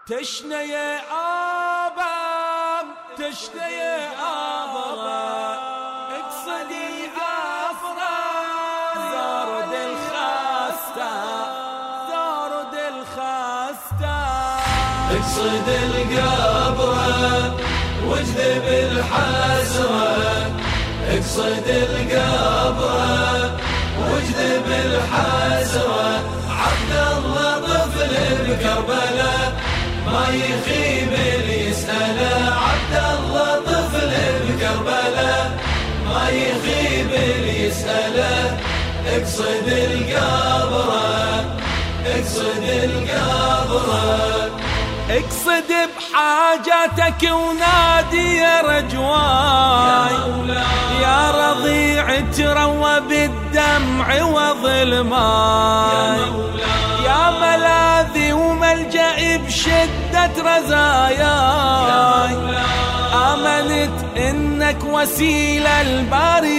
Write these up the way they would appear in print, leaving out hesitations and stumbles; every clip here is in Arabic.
تشنى يا آبا تشنى يا آبا اقصدي عفرة زارد الخاسته زارد الخاسته اقصد القبره واجذب الحسرة اقصد القبره واجذب الحسرة عبد الله طفل بكربلاء ما يخيب اللي يسأله عبد الله طفل بكربلاء ما يخيب اللي يسأله اقصد القبره اقصد القبره اقصد بحاجاتك ونادي يا رجواي يا رضيع تروى بالدمع وظلماي يا ملاذي وملجئي بشدة رزاياي آمنت إنك وسيلة الباري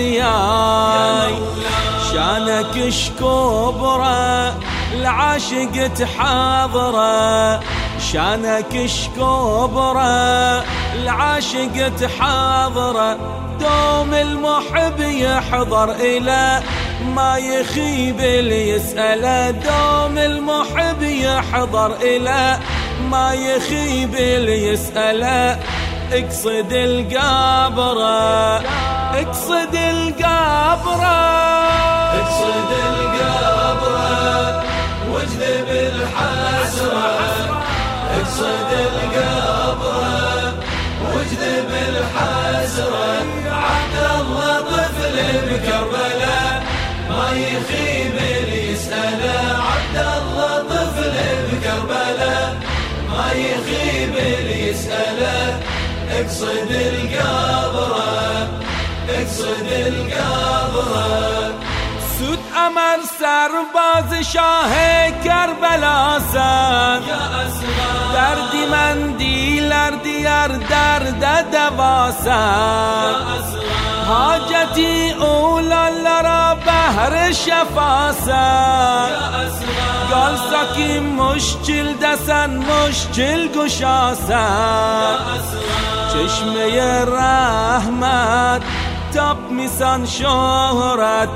دنياي شانك شكبرة العاشق تحاضره شانك شكبرة العاشق تحاضره دوم المحب يحضر إلى ما يخيب اللي يسأله دوم المحب يحضر إلى ما يخيب اللي يسأله اقصد القبره اقصد القبره اقصد القبره واجذب الحسرة اقصد القبره واجذب الحسرة عبد الله طفل بكربلاء ما يخيب اللي يسأله عبد الله طفل بكربلاء ما يخيب اللي يسأله اقصد القبره اقصد القبره سود أمر سرباز شاه کربلا سر دردی مندیلر دیار درد دواسر حاجتی اولا لرا بهر شفاسر قال ساکی مشکل دسن مشکل گشاسر چشمه رحمت تاب میسان شهرت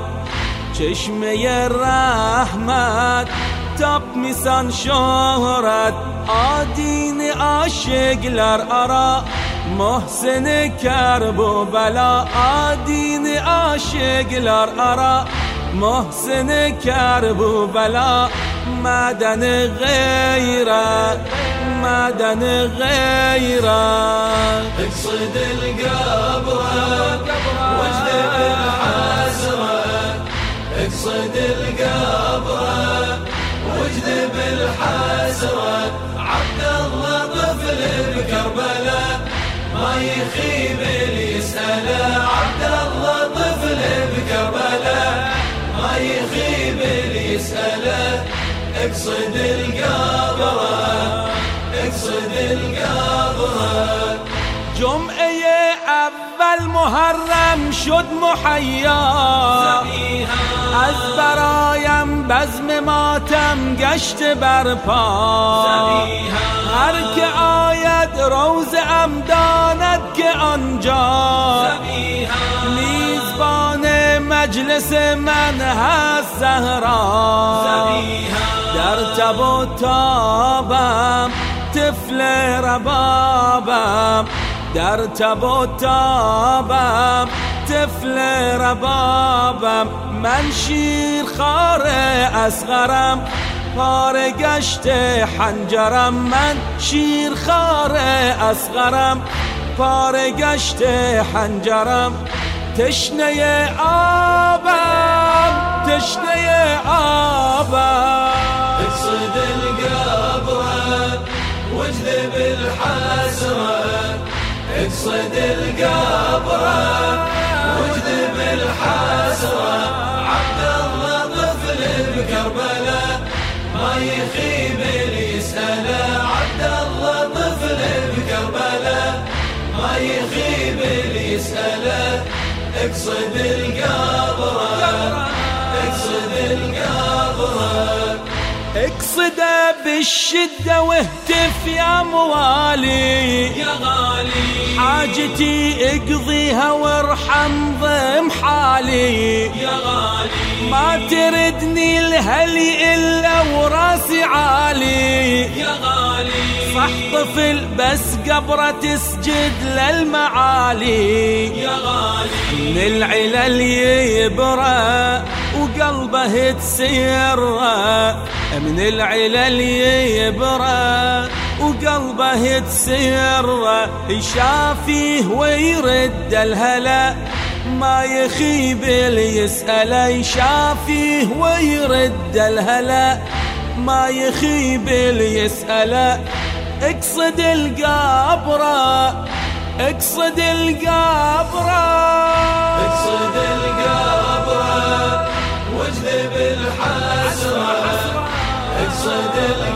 چشمه رحمت تاب میسان شهرت آدین عاشقلر آرا محسن کرب و بلا آدین عاشقلر آرا محسن کرب و بلا مدن غیره مدن غیره اقصد القبره واجذب الحسرة اقصد القبره واجذب الحسرة عبد الله طفل بكربلاء ما يخيب اللي يسأله عبد الله طفل بكربلاء ما يخيب اللي يسأله اقصد القبره اقصد القبره جمعه اول محرم شد محیا از برایم بزم ماتم گشت برپا هر که آید روزم داند که آنجا میزبان مجلس من هست زهرا در تب و تابم طفل ربابم در تب و تابم طفل ربابم من شیر خار اصغرم پاره گشت حنجرم من شیر خار اصغرم پاره گشت حنجرم تشنه آبم تشنه آبم اقصد القبره واجذب الحسرة اقصد القبره واجذب الحسرة عبد الله طفل بكربلاء ما يخيب اللي يسأله عبد الله طفل بكربلاء ما يخيب اللي يسأله اقصد القبره اقصد القبره اقصده بالشدة واهتف يا موالي يا غالي، حاجتي اقضيها وارحم ضم حالي يا غالي، ما تردني لهلي إلا وراسي عالي يا غالي، صح طفل بس قبره تسجد للمعالي يا غالي، من العلل يبرى وقلبه تسيره، من العلل يبرى وقلبه تسيره، يشافيه ويرد الهلا ما يخيب اللي يسأله، يشافيه ويرد الهلا ما يخيب اللي يسأله. اقصد القبره اقصد القبره اقصد القبره واجذب الحسرة، اقصد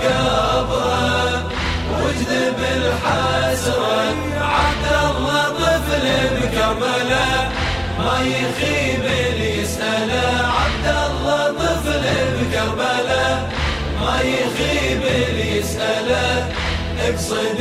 القبره واجذب الحسرة، عبد الله طفل بكربلاء ما يخيب اللي يسأله، عبد الله طفل بكربلاء ما يخيب اللي يسأله. اقصد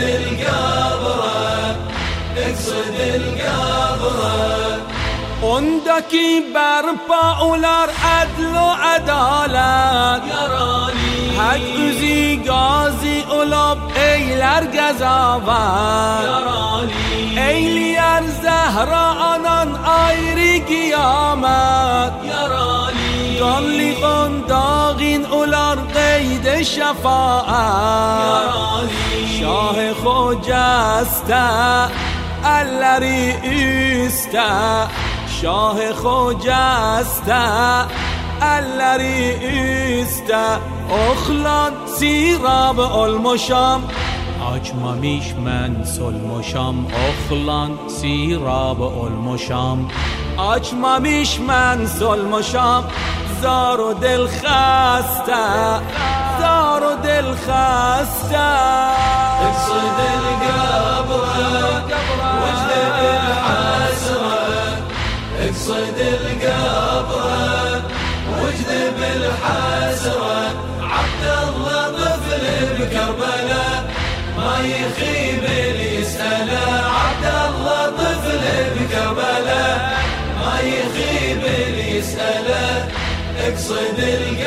القبره اقصد القبره، وندكي بربا ولار عدل وعدالات يا راني هد ازي غازي قلوب ايلر قزابات يا راني ايليار زهراء انان ايري قيامات يا راني، قال لي قنداغين اولار قيد الشفاعات يا راني شاه خوجسته اللری ایسته شاه خوجسته اللری ایسته اخلان سیراب المشام اجمامیش من سلمشام اخلان سیراب المشام اجمامیش من سلمشام زار و دل خسته زار و دل خسته. اقصد القبره واجذب الحسرة، اقصد القبره واجذب الحسرة، عبد الله طفل بكربلاء ما يخيب اللي يسأله، عبد الله طفل بكربلاء ما يخيب اللي يسأله. اقصد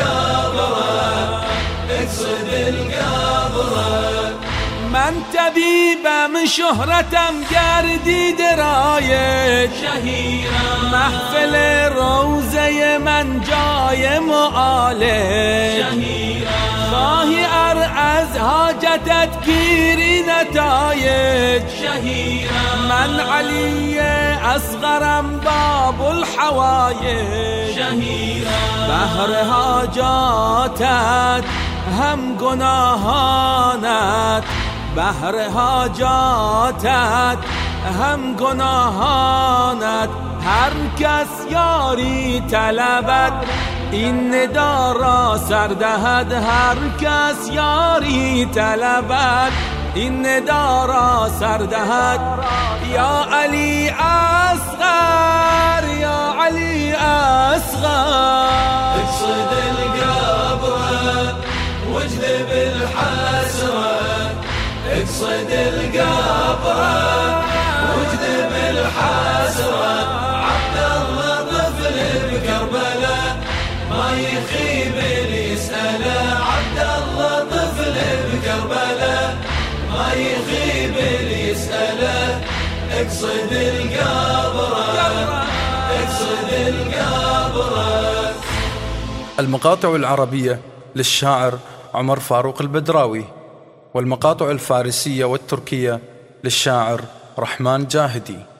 القبره اقصد القبره، من طبيبة من شهرتم قردي درايج شهيرة محفل روزه من جاي معالج شهيرة، خواهي ارعز حاجتت گیری نتایج شهيرة من علي اصغرم باب الحوايج شهيرة، بهر حاجاتت هم گناهانت بهر حاجاتت هم گناهانت هر کس یاری طلبد این ندا را سر دهد هر کس یاری طلبد این ندا را سر دهد یا علی اصغر یا علی اصغر. اقصد القبره واجذب الحسرة، اقصد القبره واجذب الحسرة، عبد الله طفل بكربلاء ما يخيب اللي يسأله، عبد الله طفل بكربلاء ما يخيب اللي يسأله. اقصد القبره اقصد القبره. المقاطع العربية للشاعر عمر فاروق البدراوي، والمقاطع الفارسية والتركية للشاعر رحمن جاهدي.